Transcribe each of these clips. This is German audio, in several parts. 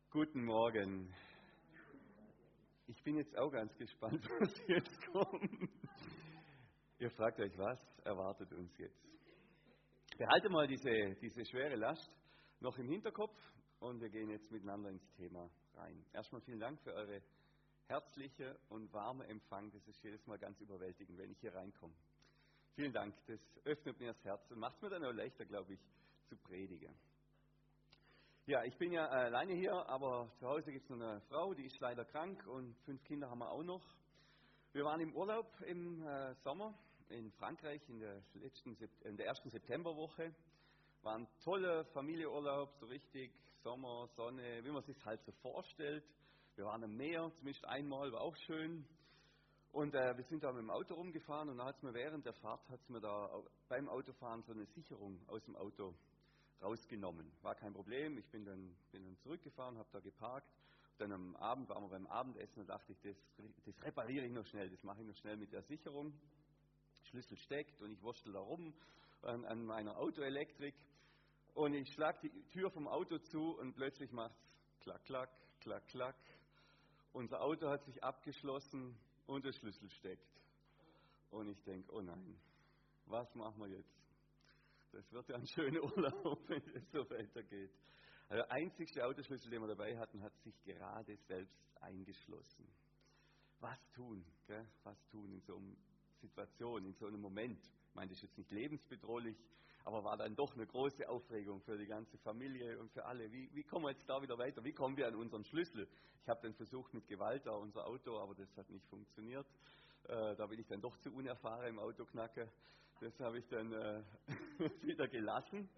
Guten Morgen. Ich bin jetzt auch ganz gespannt, was jetzt kommt. Ihr fragt euch, was erwartet uns jetzt? Behalte mal diese schwere Last noch im Hinterkopf und wir gehen jetzt miteinander ins Thema rein. Erstmal vielen Dank für eure herzliche und warme Empfang. Das ist jedes Mal ganz überwältigend, wenn ich hier reinkomme. Vielen Dank, das öffnet mir das Herz und macht es mir dann auch leichter, glaube ich, zu predigen. Ja, ich bin ja alleine hier, aber zu Hause gibt es noch eine Frau, die ist leider krank und 5 Kinder haben wir auch noch. Wir waren im Urlaub im Sommer in Frankreich in der ersten Septemberwoche. War ein toller Familienurlaub, so richtig Sommer, Sonne, wie man sich halt so vorstellt. Wir waren am Meer, zumindest einmal, war auch schön. Und wir sind da mit dem Auto rumgefahren und dann hat's mir während der Fahrt beim Autofahren so eine Sicherung aus dem Auto rausgenommen. War kein Problem, ich bin dann zurückgefahren, habe da geparkt. Dann am Abend waren wir beim Abendessen und dachte ich, das repariere ich noch schnell, das mache ich noch schnell mit der Sicherung. Schlüssel steckt und ich wurstel da rum an meiner Autoelektrik. Und ich schlage die Tür vom Auto zu und plötzlich macht's klack, klack, klack, klack. Unser Auto hat sich abgeschlossen und der Schlüssel steckt. Und ich denke, oh nein, was machen wir jetzt? Das wird ja ein schöner Urlaub, wenn es so weitergeht. Also der einzigste Autoschlüssel, den wir dabei hatten, hat sich gerade selbst eingeschlossen. Was tun? Gell? Was tun in so einer Situation, in so einem Moment? Ich meine, das ist jetzt nicht lebensbedrohlich, aber war dann doch eine große Aufregung für die ganze Familie und für alle. Wie kommen wir jetzt da wieder weiter? Wie kommen wir an unseren Schlüssel? Ich habe dann versucht mit Gewalt da unser Auto, aber das hat nicht funktioniert. Da bin ich dann doch zu unerfahren im Autoknacken. Das habe ich dann wieder gelassen.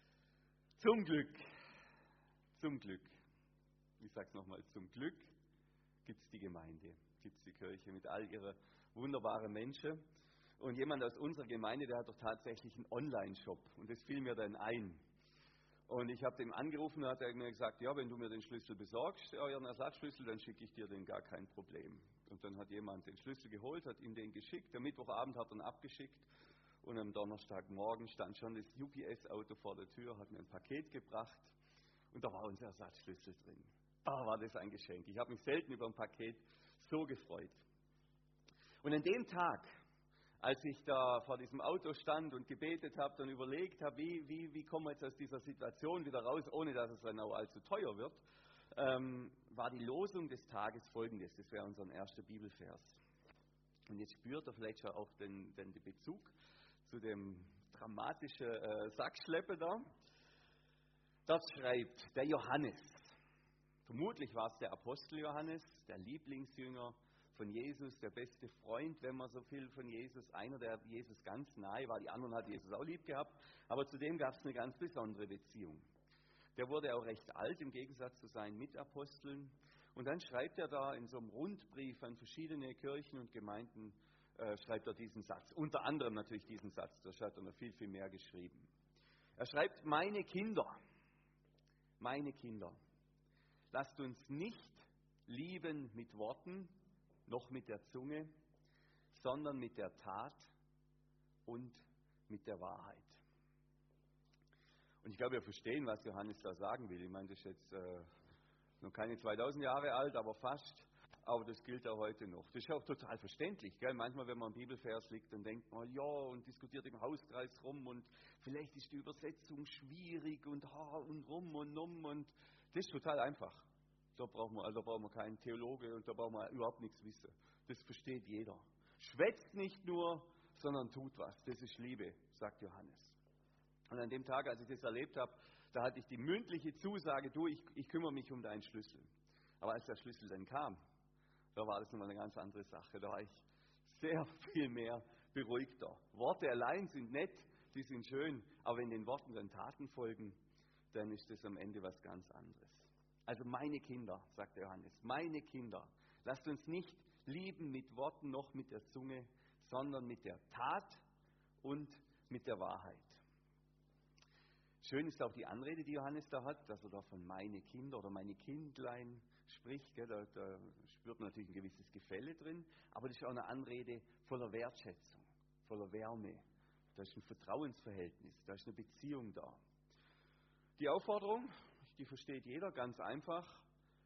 Zum Glück, ich sage es nochmal, zum Glück gibt es die Gemeinde, gibt es die Kirche mit all ihrer wunderbaren Menschen. Und jemand aus unserer Gemeinde, der hat doch tatsächlich einen Online-Shop. Und das fiel mir dann ein. Und ich habe dem angerufen und hat er mir gesagt, ja, wenn du mir den Schlüssel besorgst, euren Ersatzschlüssel, dann schicke ich dir den, gar kein Problem. Und dann hat jemand den Schlüssel geholt, hat ihm den geschickt. Am Mittwochabend hat er ihn abgeschickt. Und am Donnerstagmorgen stand schon das UPS-Auto vor der Tür, hat mir ein Paket gebracht. Und da war unser Ersatzschlüssel drin. War das ein Geschenk. Ich habe mich selten über ein Paket so gefreut. Und an dem Tag, als ich da vor diesem Auto stand und gebetet habe und überlegt habe, wie kommen wir jetzt aus dieser Situation wieder raus, ohne dass es dann auch allzu teuer wird, war die Losung des Tages folgendes. Das wäre unser erster Bibelvers. Und jetzt spürt er vielleicht schon auch den Bezug zu dem dramatischen Sackschleppen da. Dort schreibt der Johannes, vermutlich war es der Apostel Johannes, der Lieblingsjünger von Jesus, der beste Freund, wenn man so viel von Jesus, einer, der Jesus ganz nahe war. Die anderen hat Jesus auch lieb gehabt, aber zu dem gab es eine ganz besondere Beziehung. Der wurde auch recht alt, im Gegensatz zu seinen Mitaposteln. Und dann schreibt er da in so einem Rundbrief an verschiedene Kirchen und Gemeinden, schreibt er diesen Satz. Unter anderem natürlich diesen Satz, da hat er noch viel, viel mehr geschrieben. Er schreibt, meine Kinder, lasst uns nicht lieben mit Worten, noch mit der Zunge, sondern mit der Tat und mit der Wahrheit. Und ich glaube, wir verstehen, was Johannes da sagen will. Ich meine, das ist jetzt noch keine 2000 Jahre alt, aber fast. Aber das gilt auch heute noch. Das ist auch total verständlich. Gell? Manchmal, wenn man am Bibelvers liegt, dann denkt man, ja, und diskutiert im Hauskreis rum und vielleicht ist die Übersetzung schwierig und rum und und das ist total einfach. Da braucht man keinen Theologe und da braucht man überhaupt nichts wissen. Das versteht jeder. Schwätzt nicht nur, sondern tut was. Das ist Liebe, sagt Johannes. Und an dem Tag, als ich das erlebt habe, da hatte ich die mündliche Zusage, du, ich kümmere mich um deinen Schlüssel. Aber als der Schlüssel dann kam, da war das nochmal eine ganz andere Sache. Da war ich sehr viel mehr beruhigter. Worte allein sind nett, die sind schön, aber wenn den Worten dann Taten folgen, dann ist das am Ende was ganz anderes. Also meine Kinder, sagt Johannes, meine Kinder, lasst uns nicht lieben mit Worten noch mit der Zunge, sondern mit der Tat und mit der Wahrheit. Schön ist auch die Anrede, die Johannes da hat, dass er da von meine Kinder oder meine Kindlein spricht. Gell? Da spürt man natürlich ein gewisses Gefälle drin, aber das ist auch eine Anrede voller Wertschätzung, voller Wärme. Da ist ein Vertrauensverhältnis, da ist eine Beziehung da. Die Aufforderung, die versteht jeder ganz einfach,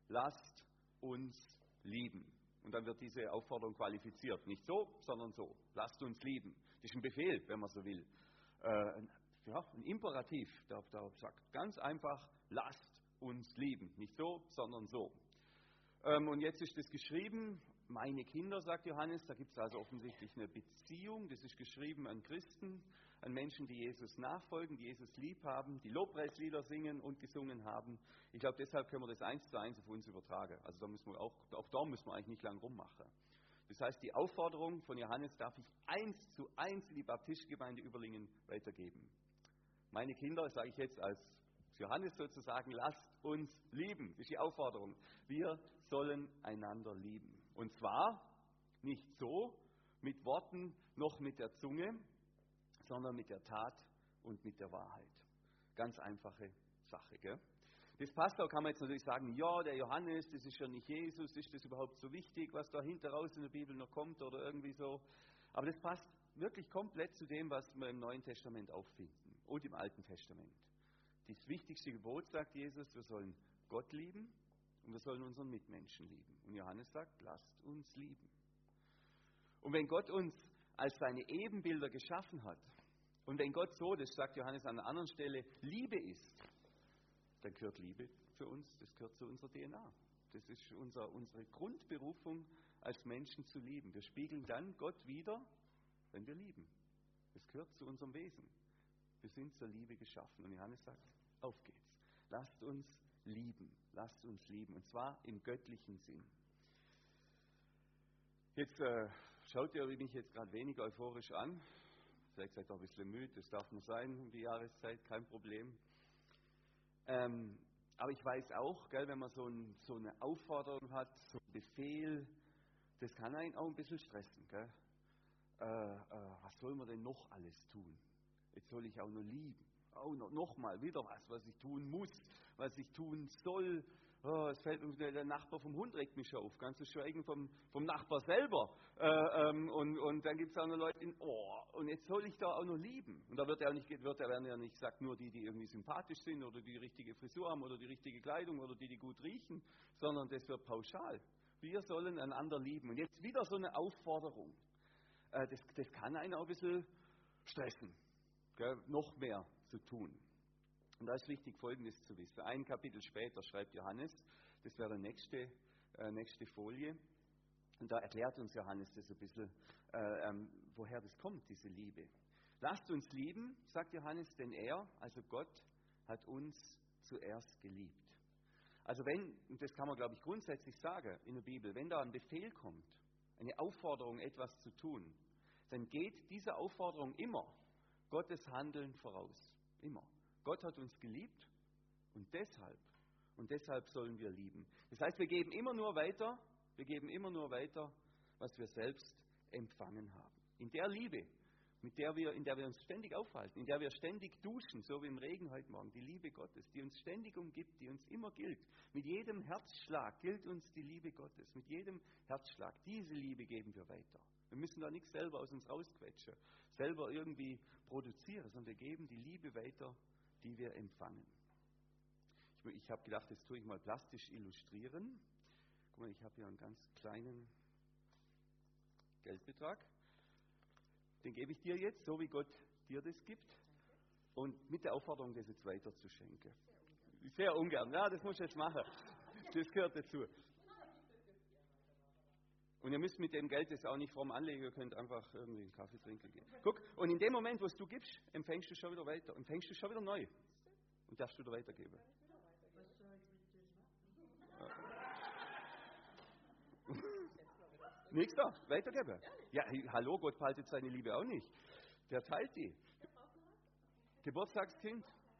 lasst uns lieben. Und dann wird diese Aufforderung qualifiziert. Nicht so, sondern so. Lasst uns lieben. Das ist ein Befehl, wenn man so will. Ein Imperativ, der sagt ganz einfach, lasst uns lieben. Nicht so, sondern so. Und jetzt ist das geschrieben, meine Kinder, sagt Johannes, da gibt es also offensichtlich eine Beziehung, das ist geschrieben an Christen, an Menschen, die Jesus nachfolgen, die Jesus lieb haben, die Lobpreislieder singen und gesungen haben. Ich glaube, deshalb können wir das 1:1 auf uns übertragen. Also da müssen wir auch da müssen wir eigentlich nicht lang rummachen. Das heißt, die Aufforderung von Johannes darf ich 1:1 in die Baptistgemeinde Überlingen weitergeben. Meine Kinder, sage ich jetzt als Johannes sozusagen, lasst uns lieben. Das ist die Aufforderung. Wir sollen einander lieben. Und zwar nicht so mit Worten noch mit der Zunge, sondern mit der Tat und mit der Wahrheit. Ganz einfache Sache, gell? Das passt auch, kann man jetzt natürlich sagen, ja, der Johannes, das ist ja nicht Jesus, ist das überhaupt so wichtig, was da hinter raus in der Bibel noch kommt oder irgendwie so. Aber das passt wirklich komplett zu dem, was wir im Neuen Testament auffinden und im Alten Testament. Das wichtigste Gebot, sagt Jesus, wir sollen Gott lieben und wir sollen unseren Mitmenschen lieben. Und Johannes sagt, lasst uns lieben. Und wenn Gott uns als seine Ebenbilder geschaffen hat und wenn Gott so, das sagt Johannes an einer anderen Stelle, Liebe ist, dann gehört Liebe für uns, das gehört zu unserer DNA. Das ist unsere Grundberufung, als Menschen zu lieben. Wir spiegeln dann Gott wider, wenn wir lieben. Das gehört zu unserem Wesen. Wir sind zur Liebe geschaffen. Und Johannes sagt, auf geht's. Lasst uns lieben. Lasst uns lieben. Und zwar im göttlichen Sinn. Jetzt schaut ihr mich jetzt gerade wenig euphorisch an. Vielleicht seid ihr auch ein bisschen müde. Das darf nur sein um die Jahreszeit, kein Problem. Aber ich weiß auch, gell, wenn man so eine Aufforderung hat, so einen Befehl, das kann einen auch ein bisschen stressen. Gell? Was soll man denn noch alles tun? Jetzt soll ich auch noch lieben. Auch noch mal wieder was ich tun muss, was ich tun soll. Oh, es fällt mir, der Nachbar vom Hund regt mich schon auf, ganz zu schweigen vom Nachbar selber. Und dann gibt es auch noch Leute, und jetzt soll ich da auch noch lieben. Und da werden ja nicht gesagt, nur die irgendwie sympathisch sind oder die richtige Frisur haben oder die richtige Kleidung oder die gut riechen, sondern das wird pauschal. Wir sollen einander lieben. Und jetzt wieder so eine Aufforderung. Das kann einen auch ein bisschen stressen, gell? Noch mehr zu tun. Und da ist wichtig, Folgendes zu wissen. Ein Kapitel später schreibt Johannes, das wäre die nächste Folie, und da erklärt uns Johannes das ein bisschen, woher das kommt, diese Liebe. Lasst uns lieben, sagt Johannes, denn er, also Gott, hat uns zuerst geliebt. Also und das kann man, glaube ich, grundsätzlich sagen in der Bibel, wenn da ein Befehl kommt, eine Aufforderung, etwas zu tun, dann geht dieser Aufforderung immer Gottes Handeln voraus. Immer. Gott hat uns geliebt und deshalb sollen wir lieben. Das heißt, wir geben immer nur weiter, was wir selbst empfangen haben. In der Liebe, in der wir uns ständig aufhalten, in der wir ständig duschen, so wie im Regen heute Morgen, die Liebe Gottes, die uns ständig umgibt, die uns immer gilt. Mit jedem Herzschlag gilt uns die Liebe Gottes. Mit jedem Herzschlag. Diese Liebe geben wir weiter. Wir müssen da nichts selber aus uns rausquetschen, selber irgendwie produzieren, sondern wir geben die Liebe weiter, die wir empfangen. Ich habe gedacht, das tue ich mal plastisch illustrieren. Guck mal, ich habe hier einen ganz kleinen Geldbetrag. Den gebe ich dir jetzt, so wie Gott dir das gibt. Und mit der Aufforderung, das jetzt weiter zu schenken. Sehr ungern. Ja, das muss ich jetzt machen. Das gehört dazu. Und ihr müsst mit dem Geld das auch nicht fromm anlegen, ihr könnt einfach irgendwie einen Kaffee trinken gehen. Guck, und in dem Moment, wo es du gibst, empfängst du schon wieder weiter, empfängst du schon wieder neu. Und darfst du wieder weitergeben. Nächster, weitergeben. Ja, hallo, Gott behaltet seine Liebe auch nicht. Der teilt die. Geburtstagskind.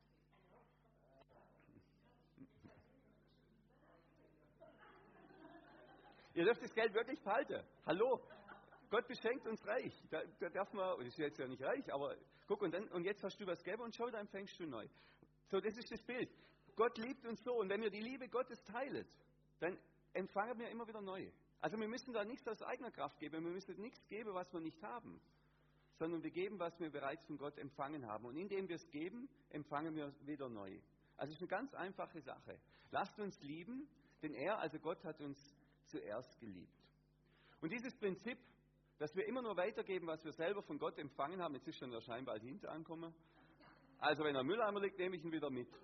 Ihr dürft das Geld wirklich behalten. Hallo, Gott beschenkt uns reich. Da darf man, das ist jetzt ja nicht reich, aber guck, und jetzt hast du was gegeben und schau, da empfängst du neu. So, das ist das Bild. Gott liebt uns so, und wenn wir die Liebe Gottes teilen, dann empfangen wir immer wieder neu. Also wir müssen da nichts aus eigener Kraft geben, wir müssen nichts geben, was wir nicht haben, sondern wir geben, was wir bereits von Gott empfangen haben. Und indem wir es geben, empfangen wir wieder neu. Also es ist eine ganz einfache Sache. Lasst uns lieben, Denn er, also Gott, hat uns zuerst geliebt. Und dieses Prinzip, dass wir immer nur weitergeben, was wir selber von Gott empfangen haben, jetzt ist schon der Schein bald hinter angekommen. Also wenn ein Mülleimer liegt, nehme ich ihn wieder mit.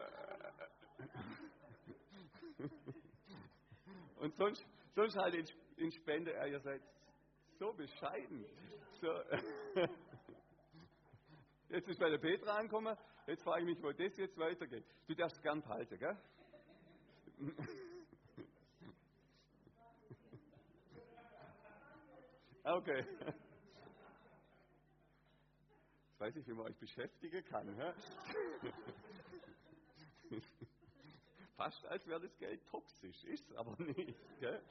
Und sonst halt in Spende, ihr seid so bescheiden. So. Jetzt ist bei der Petra angekommen, jetzt frage ich mich, wo das jetzt weitergeht. Du darfst gern halten, gell? Okay. Jetzt weiß ich, wie man euch beschäftigen kann. Hä? Fast als wäre das Geld toxisch, ist aber nicht. Gell?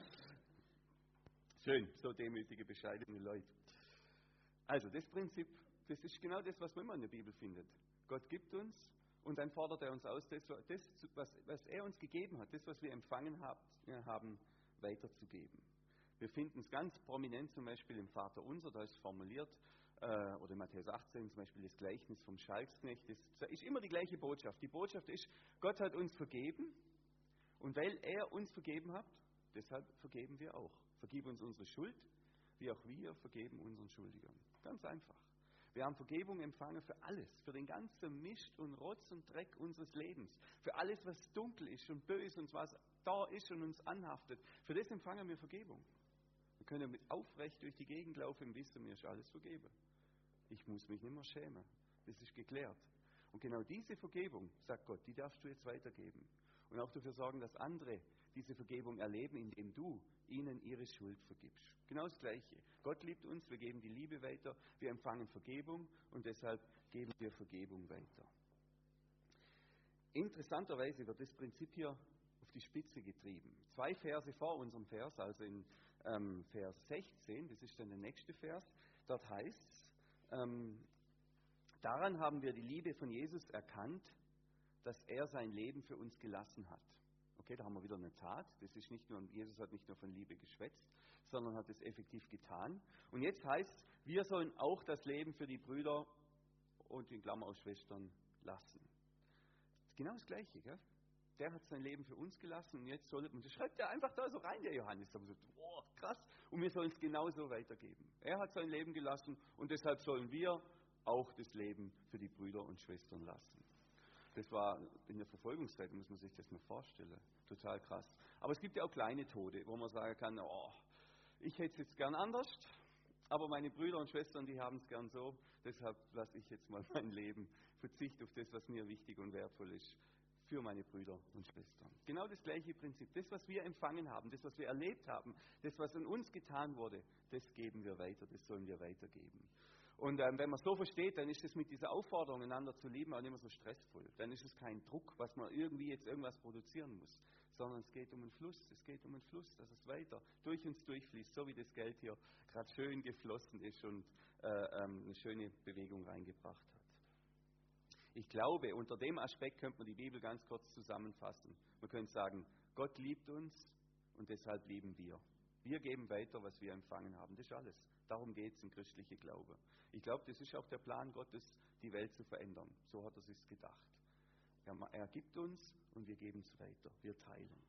Schön, so demütige, bescheidene Leute. Also das Prinzip, das ist genau das, was man immer in der Bibel findet. Gott gibt uns und dann fordert er uns aus, das was er uns gegeben hat, das, was wir empfangen haben, weiterzugeben. Wir finden es ganz prominent zum Beispiel im Vater Unser, da ist formuliert, oder in Matthäus 18 zum Beispiel das Gleichnis vom Schalksknecht. Das ist immer die gleiche Botschaft. Die Botschaft ist, Gott hat uns vergeben und weil er uns vergeben hat, deshalb vergeben wir auch. Vergib uns unsere Schuld, wie auch wir vergeben unseren Schuldigern. Ganz einfach. Wir haben Vergebung empfangen für alles, für den ganzen Mist und Rotz und Dreck unseres Lebens, für alles, was dunkel ist und böse und was da ist und uns anhaftet. Für das empfangen wir Vergebung. Wir können mit aufrecht durch die Gegend laufen und wissen, mir ist alles vergeben. Ich muss mich nicht mehr schämen. Das ist geklärt. Und genau diese Vergebung, sagt Gott, die darfst du jetzt weitergeben. Und auch dafür sorgen, dass andere diese Vergebung erleben, indem du ihnen ihre Schuld vergibst. Genau das Gleiche. Gott liebt uns, wir geben die Liebe weiter, wir empfangen Vergebung und deshalb geben wir Vergebung weiter. Interessanterweise wird das Prinzip hier auf die Spitze getrieben. 2 Verse vor unserem Vers, also in Vers 16, das ist dann der nächste Vers, dort heißt es, daran haben wir die Liebe von Jesus erkannt, dass er sein Leben für uns gelassen hat. Okay, da haben wir wieder eine Tat. Das ist nicht nur, Jesus hat nicht nur von Liebe geschwätzt, sondern hat es effektiv getan. Und jetzt heißt es, wir sollen auch das Leben für die Brüder und in Klammer auch Schwestern lassen. Genau das Gleiche, gell? Der hat sein Leben für uns gelassen und jetzt soll, und das schreibt er einfach da so rein, der Johannes. Da haben wir so, oh, krass. Und wir sollen es genauso weitergeben. Er hat sein Leben gelassen und deshalb sollen wir auch das Leben für die Brüder und Schwestern lassen. Das war in der Verfolgungszeit, muss man sich das mal vorstellen. Total krass. Aber es gibt ja auch kleine Tode, wo man sagen kann, oh, ich hätte es jetzt gern anders, aber meine Brüder und Schwestern, die haben es gern so. Deshalb lasse ich jetzt mal mein Leben, verzichte auf das, was mir wichtig und wertvoll ist, für meine Brüder und Schwestern. Genau das gleiche Prinzip. Das, was wir empfangen haben, das, was wir erlebt haben, das, was an uns getan wurde, das geben wir weiter, das sollen wir weitergeben. Und wenn man es so versteht, dann ist es mit dieser Aufforderung, einander zu lieben, auch nicht mehr so stressvoll. Dann ist es kein Druck, was man irgendwie jetzt irgendwas produzieren muss, sondern es geht um einen Fluss. Es geht um einen Fluss, dass es weiter durch uns durchfließt, so wie das Geld hier gerade schön geflossen ist und eine schöne Bewegung reingebracht hat. Ich glaube, unter dem Aspekt könnte man die Bibel ganz kurz zusammenfassen. Man könnte sagen, Gott liebt uns und deshalb lieben wir. Wir geben weiter, was wir empfangen haben. Das ist alles. Darum geht es im christlichen Glauben. Ich glaube, das ist auch der Plan Gottes, die Welt zu verändern. So hat er sich gedacht. Er gibt uns und wir geben es weiter. Wir teilen.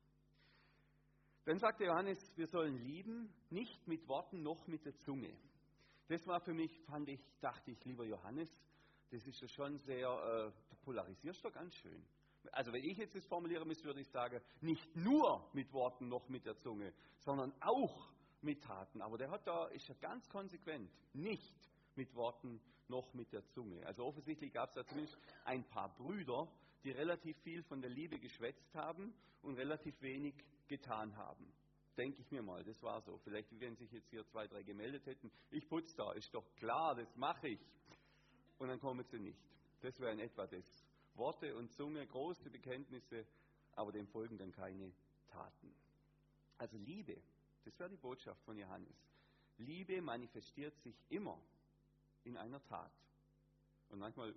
Dann sagt der Johannes, wir sollen lieben, nicht mit Worten noch mit der Zunge. Das war für mich, dachte ich, lieber Johannes, das ist ja schon sehr, du polarisierst doch ganz schön. Also wenn ich jetzt das formulieren müsste, würde ich sagen, nicht nur mit Worten noch mit der Zunge, sondern auch mit Taten. Aber ist ja ganz konsequent, nicht mit Worten noch mit der Zunge. Also offensichtlich gab es da zumindest ein paar Brüder, die relativ viel von der Liebe geschwätzt haben und relativ wenig getan haben. Denke ich mir mal, das war so. Vielleicht, wenn sich jetzt hier 2, 3 gemeldet hätten, ich putze da, ist doch klar, das mache ich. Und dann kommen sie nicht. Das wäre in etwa das. Worte und Zunge, große Bekenntnisse, aber dem folgen dann keine Taten. Also Liebe, das wäre die Botschaft von Johannes. Liebe manifestiert sich immer in einer Tat. Und manchmal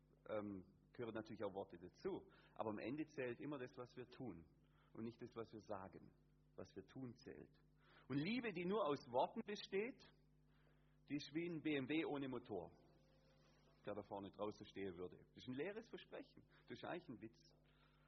gehören natürlich auch Worte dazu. Aber am Ende zählt immer das, was wir tun. Und nicht das, was wir sagen. Was wir tun, zählt. Und Liebe, die nur aus Worten besteht, die ist wie ein BMW ohne Motor, der da vorne draußen stehen würde. Das ist ein leeres Versprechen. Das ist eigentlich ein Witz.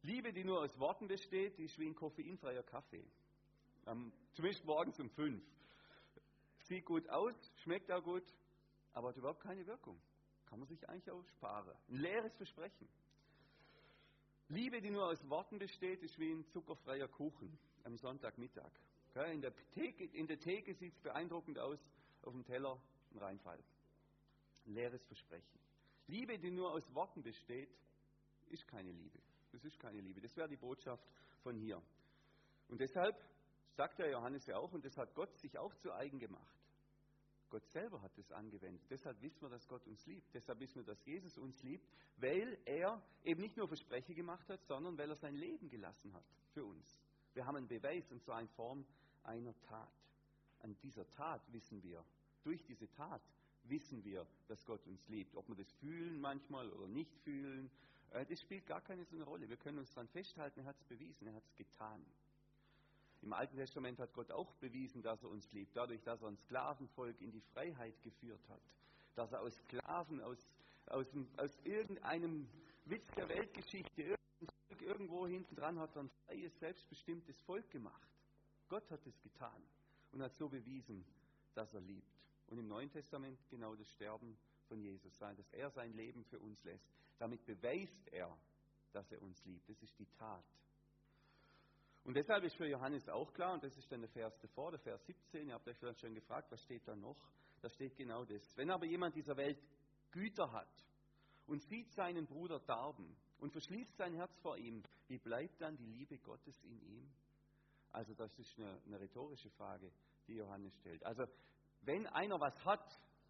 Liebe, die nur aus Worten besteht, die ist wie ein koffeinfreier Kaffee. Zumindest morgens um 5. Sieht gut aus, schmeckt auch gut, aber hat überhaupt keine Wirkung. Kann man sich eigentlich auch sparen. Ein leeres Versprechen. Liebe, die nur aus Worten besteht, ist wie ein zuckerfreier Kuchen am Sonntagmittag. In der Theke sieht es beeindruckend aus, auf dem Teller ein Reinfall. Ein leeres Versprechen. Liebe, die nur aus Worten besteht, ist keine Liebe. Das ist keine Liebe. Das wäre die Botschaft von hier. Und deshalb sagt der Johannes ja auch, und das hat Gott sich auch zu eigen gemacht. Gott selber hat es angewendet. Deshalb wissen wir, dass Gott uns liebt. Deshalb wissen wir, dass Jesus uns liebt, weil er eben nicht nur Versprechen gemacht hat, sondern weil er sein Leben gelassen hat für uns. Wir haben einen Beweis, und zwar in Form einer Tat. An dieser Tat wissen wir, durch diese Tat wissen wir, dass Gott uns liebt. Ob wir das fühlen manchmal oder nicht fühlen, das spielt gar keine so eine Rolle. Wir können uns daran festhalten, er hat es bewiesen, er hat es getan. Im Alten Testament hat Gott auch bewiesen, dass er uns liebt, dadurch, dass er ein Sklavenvolk in die Freiheit geführt hat. Dass er aus Sklaven, aus irgendeinem Witz der Weltgeschichte, irgendwo hinten dran hat er ein freies, selbstbestimmtes Volk gemacht. Gott hat es getan und hat so bewiesen, dass er liebt. Und im Neuen Testament genau das Sterben von Jesus sein, dass er sein Leben für uns lässt. Damit beweist er, dass er uns liebt. Das ist die Tat. Und deshalb ist für Johannes auch klar, und das ist dann der Vers davor, der Vers 17, ihr habt euch vielleicht schon gefragt, was steht da noch? Da steht genau das. Wenn aber jemand dieser Welt Güter hat und sieht seinen Bruder darben und verschließt sein Herz vor ihm, wie bleibt dann die Liebe Gottes in ihm? Also das ist eine rhetorische Frage, die Johannes stellt. Also wenn einer was hat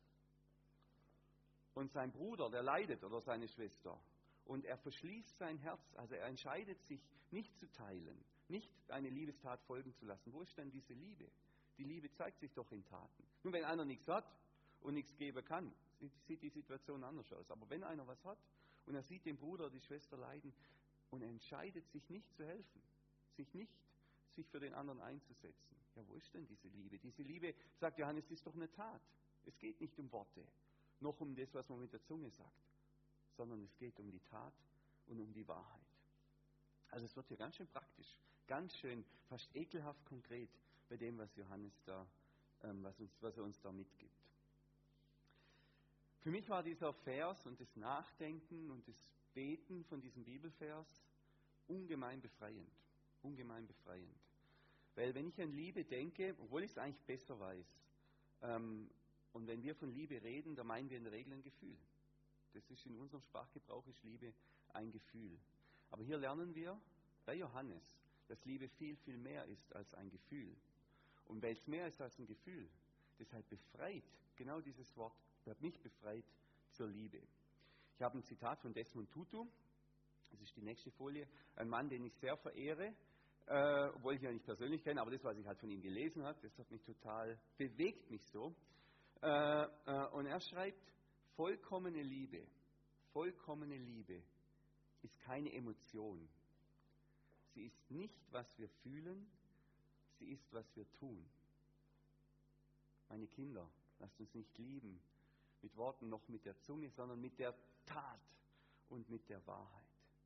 und sein Bruder, der leidet, oder seine Schwester, und er verschließt sein Herz, also er entscheidet sich nicht zu teilen, nicht eine Liebestat folgen zu lassen. Wo ist denn diese Liebe? Die Liebe zeigt sich doch in Taten. Nun, wenn einer nichts hat und nichts geben kann, sieht die Situation anders aus. Aber wenn einer was hat und er sieht den Bruder oder die Schwester leiden und er entscheidet sich nicht zu helfen, sich für den anderen einzusetzen, ja, wo ist denn diese Liebe? Diese Liebe, sagt Johannes, ist doch eine Tat. Es geht nicht um Worte, noch um das, was man mit der Zunge sagt, sondern es geht um die Tat und um die Wahrheit. Also es wird hier ganz schön praktisch, ganz schön, fast ekelhaft konkret bei dem, was Johannes da, was er uns da mitgibt. Für mich war dieser Vers und das Nachdenken und das Beten von diesem Bibelvers ungemein befreiend. Ungemein befreiend. Weil wenn ich an Liebe denke, obwohl ich es eigentlich besser weiß, und wenn wir von Liebe reden, dann meinen wir in der Regel ein Gefühl. Das ist in unserem Sprachgebrauch ist Liebe ein Gefühl. Aber hier lernen wir bei Johannes, dass Liebe viel, viel mehr ist als ein Gefühl. Und weil es mehr ist als ein Gefühl, deshalb befreit, genau dieses Wort, hat mich befreit zur Liebe. Ich habe ein Zitat von Desmond Tutu, das ist die nächste Folie, ein Mann, den ich sehr verehre, obwohl ich ihn ja nicht persönlich kenne, aber das, was ich halt von ihm gelesen habe, das hat mich total, bewegt mich so. Und er schreibt, vollkommene Liebe ist keine Emotion. Sie ist nicht, was wir fühlen, sie ist, was wir tun. Meine Kinder, lasst uns nicht lieben mit Worten noch mit der Zunge, sondern mit der Tat und mit der Wahrheit.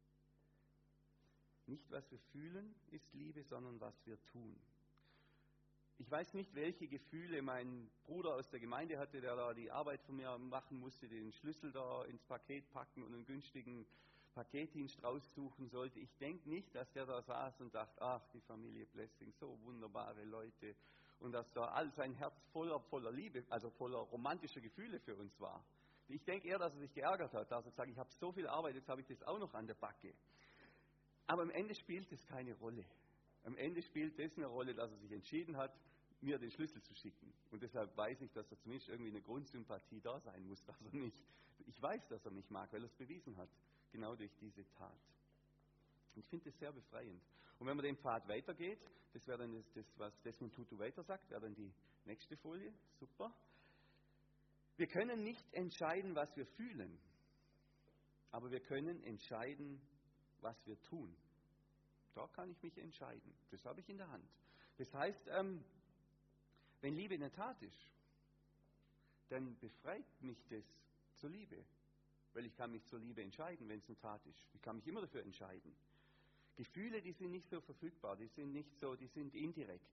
Nicht, was wir fühlen, ist Liebe, sondern was wir tun. Ich weiß nicht, welche Gefühle mein Bruder aus der Gemeinde hatte, der da die Arbeit von mir machen musste, den Schlüssel da ins Paket packen und einen günstigen Paketdienst raussuchen sollte. Ich denke nicht, dass der da saß und dachte, ach, die Familie Blessing, so wunderbare Leute. Und dass da all sein Herz voller Liebe, also voller romantischer Gefühle für uns war. Ich denke eher, dass er sich geärgert hat, dass er sagt, ich habe so viel Arbeit, jetzt habe ich das auch noch an der Backe. Aber am Ende spielt das keine Rolle. Am Ende spielt das eine Rolle, dass er sich entschieden hat, mir den Schlüssel zu schicken. Und deshalb weiß ich, dass da zumindest irgendwie eine Grundsympathie da sein muss, dass er nicht. Ich weiß, dass er mich mag, weil er es bewiesen hat, genau durch diese Tat. Und ich finde das sehr befreiend. Und wenn man den Pfad weitergeht, das wäre dann das, was Desmond Tutu weiter sagt, wäre dann die nächste Folie. Super. Wir können nicht entscheiden, was wir fühlen, aber wir können entscheiden, was wir tun. Da kann ich mich entscheiden. Das habe ich in der Hand. Das heißt, wenn Liebe eine Tat ist, dann befreit mich das zur Liebe. Weil ich kann mich zur Liebe entscheiden, wenn es eine Tat ist. Ich kann mich immer dafür entscheiden. Gefühle, die sind nicht so verfügbar, die sind indirekt.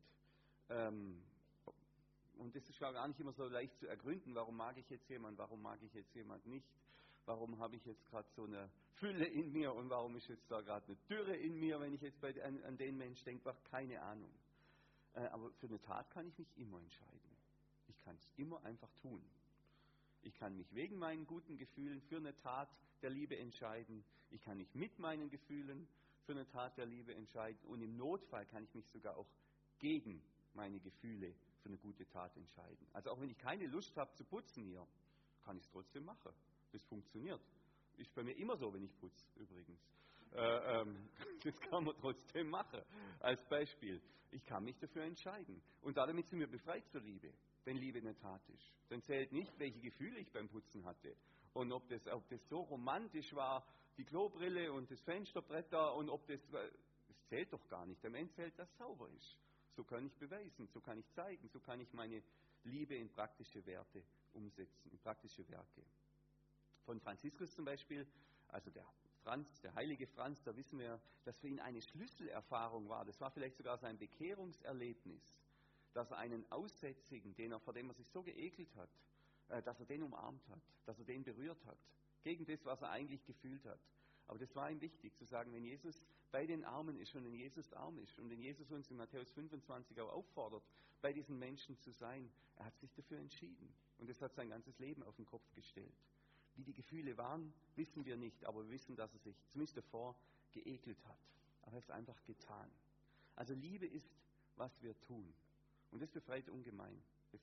Und das ist gar nicht immer so leicht zu ergründen, warum mag ich jetzt jemanden, warum mag ich jetzt jemanden nicht, warum habe ich jetzt gerade so eine Fülle in mir und warum ist jetzt da gerade eine Dürre in mir, wenn ich jetzt an den Menschen denke, keine Ahnung. Aber für eine Tat kann ich mich immer entscheiden. Ich kann es immer einfach tun. Ich kann mich wegen meinen guten Gefühlen für eine Tat der Liebe entscheiden. Ich kann mich mit meinen Gefühlen für eine Tat der Liebe entscheiden. Und im Notfall kann ich mich sogar auch gegen meine Gefühle für eine gute Tat entscheiden. Also auch wenn ich keine Lust habe zu putzen hier, kann ich es trotzdem machen. Das funktioniert. Ist bei mir immer so, wenn ich putze, übrigens. Das kann man trotzdem machen, als Beispiel. Ich kann mich dafür entscheiden. Und damit sind wir befreit zur Liebe, wenn Liebe eine Tat ist. Dann zählt nicht, welche Gefühle ich beim Putzen hatte. Und ob das so romantisch war, die Klobrille und das Fensterbrett da, und das zählt doch gar nicht. Am Ende zählt, dass es sauber ist. So kann ich beweisen, so kann ich zeigen, so kann ich meine Liebe in praktische Werte umsetzen, in praktische Werke. Von Franziskus zum Beispiel, also der heilige Franz, da wissen wir, dass für ihn eine Schlüsselerfahrung war. Das war vielleicht sogar sein Bekehrungserlebnis, dass er einen Aussätzigen, vor dem er sich so geekelt hat, dass er den umarmt hat, dass er den berührt hat, gegen das, was er eigentlich gefühlt hat. Aber das war ihm wichtig, zu sagen, wenn Jesus bei den Armen ist und wenn Jesus arm ist und wenn Jesus uns in Matthäus 25 auch auffordert, bei diesen Menschen zu sein, er hat sich dafür entschieden. Und das hat sein ganzes Leben auf den Kopf gestellt. Wie die Gefühle waren, wissen wir nicht, aber wir wissen, dass er sich zumindest davor geekelt hat. Aber er hat es einfach getan. Also Liebe ist, was wir tun. Und das befreit ungemein.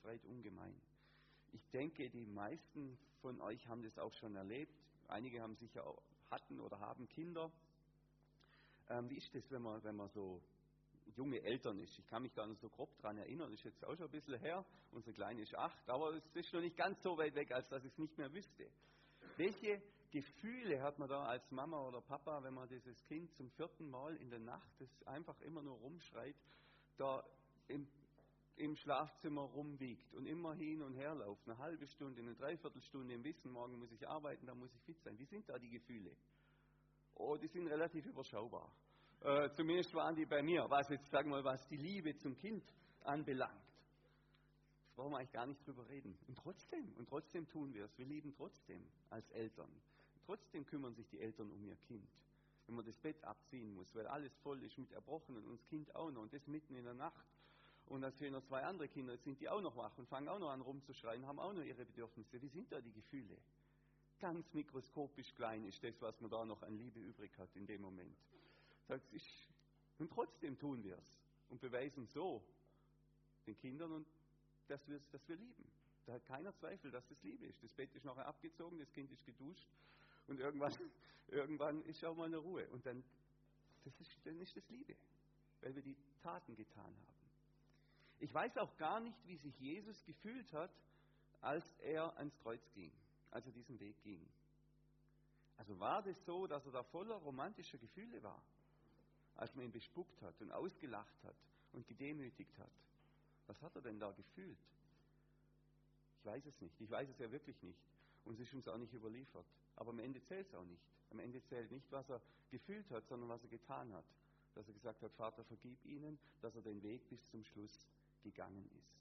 Ich denke, die meisten von euch haben das auch schon erlebt. Einige haben sicher auch, hatten oder haben Kinder. Wie ist das, wenn man so junge Eltern ist? Ich kann mich da noch so grob dran erinnern, das ist jetzt auch schon ein bisschen her. Unsere Kleine ist 8, aber es ist noch nicht ganz so weit weg, als dass ich es nicht mehr wüsste. Welche Gefühle hat man da als Mama oder Papa, wenn man dieses Kind zum 4. Mal in der Nacht, das einfach immer nur rumschreit, da im Schlafzimmer rumwiegt und immer hin und her lauft, eine halbe Stunde, eine Dreiviertelstunde im Wissen, morgen muss ich arbeiten, da muss ich fit sein. Wie sind da die Gefühle? Oh, die sind relativ überschaubar. Zumindest waren die bei mir, was die Liebe zum Kind anbelangt. Da brauchen wir eigentlich gar nicht drüber reden. Und trotzdem tun wir es. Wir lieben trotzdem als Eltern. Trotzdem kümmern sich die Eltern um ihr Kind. Wenn man das Bett abziehen muss, weil alles voll ist mit Erbrochenen und das Kind auch noch und das mitten in der Nacht. Und dann sehen noch 2 andere Kinder, sind die auch noch wach und fangen auch noch an rumzuschreien, haben auch noch ihre Bedürfnisse. Wie sind da die Gefühle? Ganz mikroskopisch klein ist das, was man da noch an Liebe übrig hat in dem Moment. Und trotzdem tun wir es und beweisen so den Kindern, dass wir lieben. Da hat keiner Zweifel, dass das Liebe ist. Das Bett ist nachher abgezogen, das Kind ist geduscht und irgendwann ist auch mal eine Ruhe. Und dann ist das Liebe, weil wir die Taten getan haben. Ich weiß auch gar nicht, wie sich Jesus gefühlt hat, als er ans Kreuz ging, als er diesen Weg ging. Also war das so, dass er da voller romantischer Gefühle war, als man ihn bespuckt hat und ausgelacht hat und gedemütigt hat? Was hat er denn da gefühlt? Ich weiß es nicht. Ich weiß es ja wirklich nicht. Und es ist uns auch nicht überliefert. Aber am Ende zählt es auch nicht. Am Ende zählt nicht, was er gefühlt hat, sondern was er getan hat. Dass er gesagt hat, Vater, vergib ihnen, dass er den Weg bis zum Schluss gegangen ist.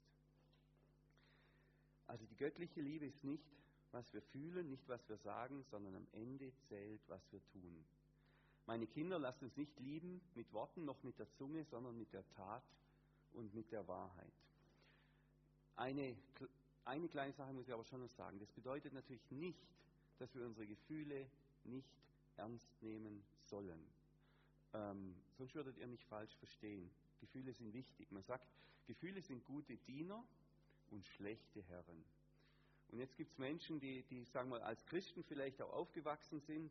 Also die göttliche Liebe ist nicht, was wir fühlen, nicht, was wir sagen, sondern am Ende zählt, was wir tun. Meine Kinder, lasst uns nicht lieben mit Worten, noch mit der Zunge, sondern mit der Tat und mit der Wahrheit. Eine kleine Sache muss ich aber schon noch sagen. Das bedeutet natürlich nicht, dass wir unsere Gefühle nicht ernst nehmen sollen. Sonst würdet ihr mich falsch verstehen. Gefühle sind wichtig. Man sagt, Gefühle sind gute Diener und schlechte Herren. Und jetzt gibt es Menschen, die sagen wir mal, als Christen vielleicht auch aufgewachsen sind,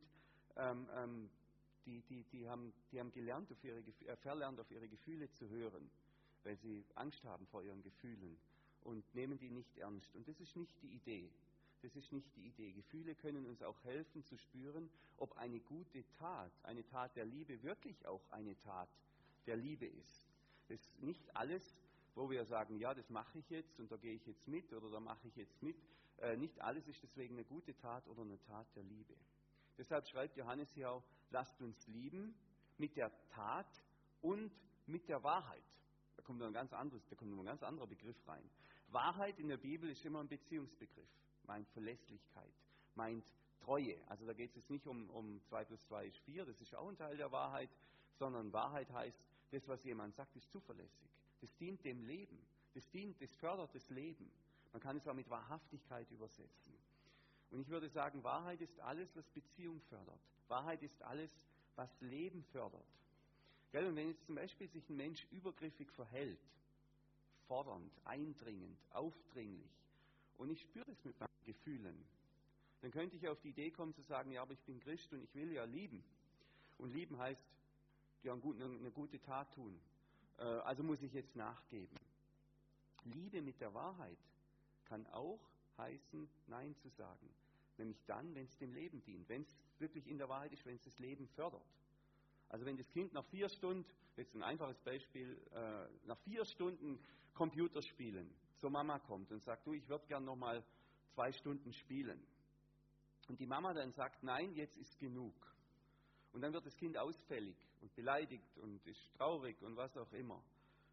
die haben verlernt, auf ihre Gefühle zu hören, weil sie Angst haben vor ihren Gefühlen und nehmen die nicht ernst. Und das ist nicht die Idee. Gefühle können uns auch helfen zu spüren, ob eine gute Tat, eine Tat der Liebe, wirklich auch eine Tat der Liebe ist. Das ist nicht alles, wo wir sagen, ja, das mache ich jetzt und da gehe ich jetzt mit oder da mache ich jetzt mit. Nicht alles ist deswegen eine gute Tat oder eine Tat der Liebe. Deshalb schreibt Johannes hier auch, lasst uns lieben, mit der Tat und mit der Wahrheit. Da kommt noch ein ganz anderer Begriff rein. Wahrheit in der Bibel ist immer ein Beziehungsbegriff, meint Verlässlichkeit, meint Treue. Also da geht es jetzt nicht um 2 plus 2 ist 4, das ist auch ein Teil der Wahrheit, sondern Wahrheit heißt, das, was jemand sagt, ist zuverlässig. Das dient dem Leben, das fördert das Leben. Man kann es auch mit Wahrhaftigkeit übersetzen. Und ich würde sagen, Wahrheit ist alles, was Beziehung fördert. Wahrheit ist alles, was Leben fördert. Gell? Und wenn jetzt zum Beispiel sich ein Mensch übergriffig verhält, fordernd, eindringend, aufdringlich, und ich spüre das mit meinen Gefühlen, dann könnte ich auf die Idee kommen zu sagen, ja, aber ich bin Christ und ich will ja lieben. Und lieben heißt, ja, eine gute Tat tun. Also muss ich jetzt nachgeben. Liebe mit der Wahrheit kann auch heißen, Nein zu sagen. Nämlich dann, wenn es dem Leben dient. Wenn es wirklich in der Wahrheit ist, wenn es das Leben fördert. Also wenn das Kind nach 4 Stunden, jetzt ein einfaches Beispiel, nach 4 Stunden Computerspielen zur Mama kommt und sagt, du, ich würde gern noch mal 2 Stunden spielen. Und die Mama dann sagt, nein, jetzt ist genug. Und dann wird das Kind ausfällig und beleidigt und ist traurig und was auch immer.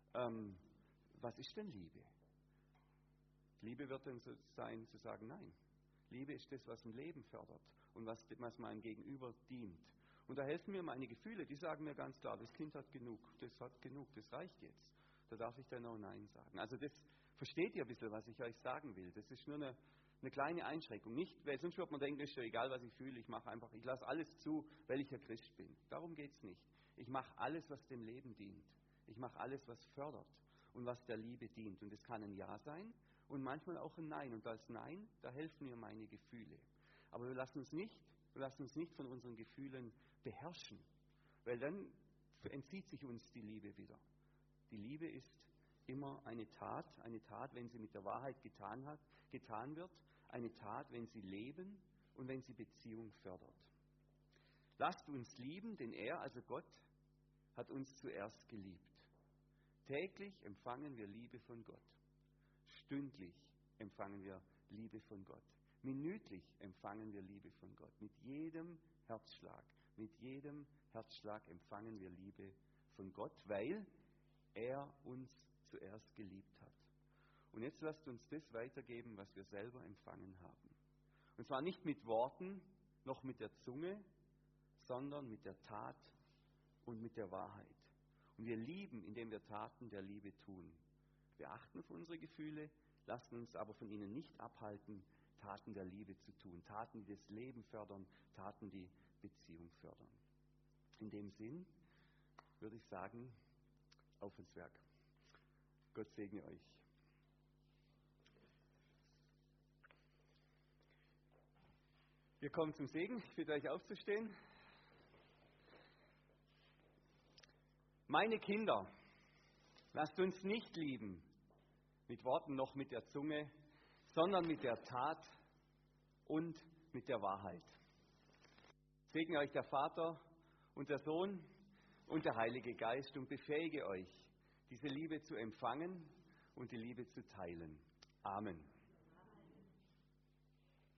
Was ist denn Liebe? Liebe wird dann so sein, zu sagen, nein. Liebe ist das, was ein Leben fördert und was meinem Gegenüber dient. Und da helfen mir meine Gefühle, die sagen mir ganz klar, das Kind hat genug, das reicht jetzt. Da darf ich dann auch Nein sagen. Also das versteht ihr ein bisschen, was ich euch sagen will. Das ist nur eine kleine Einschränkung. Nicht, weil sonst wird man denken, ist ja egal, was ich fühle, ich lasse alles zu, weil ich ja Christ bin. Darum geht es nicht. Ich mache alles, was dem Leben dient. Ich mache alles, was fördert und was der Liebe dient. Und es kann ein Ja sein und manchmal auch ein Nein. Und als Nein, da helfen mir meine Gefühle. Aber wir lassen uns nicht von unseren Gefühlen beherrschen, weil dann entzieht sich uns die Liebe wieder. Die Liebe ist immer eine Tat, wenn sie mit der Wahrheit getan wird, eine Tat, wenn sie Leben und wenn sie Beziehung fördert. Lasst uns lieben, denn er, also Gott, hat uns zuerst geliebt. Täglich empfangen wir Liebe von Gott. Stündlich empfangen wir Liebe von Gott. Minütlich empfangen wir Liebe von Gott. Mit jedem Herzschlag empfangen wir Liebe von Gott, weil er uns zuerst geliebt hat. Und jetzt lasst uns das weitergeben, was wir selber empfangen haben. Und zwar nicht mit Worten, noch mit der Zunge, sondern mit der Tat und mit der Wahrheit. Und wir lieben, indem wir Taten der Liebe tun. Wir achten auf unsere Gefühle, lassen uns aber von ihnen nicht abhalten, Taten der Liebe zu tun. Taten, die das Leben fördern, Taten, die Beziehung fördern. In dem Sinn würde ich sagen, auf ins Werk. Gott segne euch. Wir kommen zum Segen. Ich bitte euch aufzustehen. Meine Kinder, lasst uns nicht lieben, mit Worten noch mit der Zunge, sondern mit der Tat und mit der Wahrheit. Segne euch der Vater und der Sohn und der Heilige Geist und befähige euch, diese Liebe zu empfangen und die Liebe zu teilen. Amen.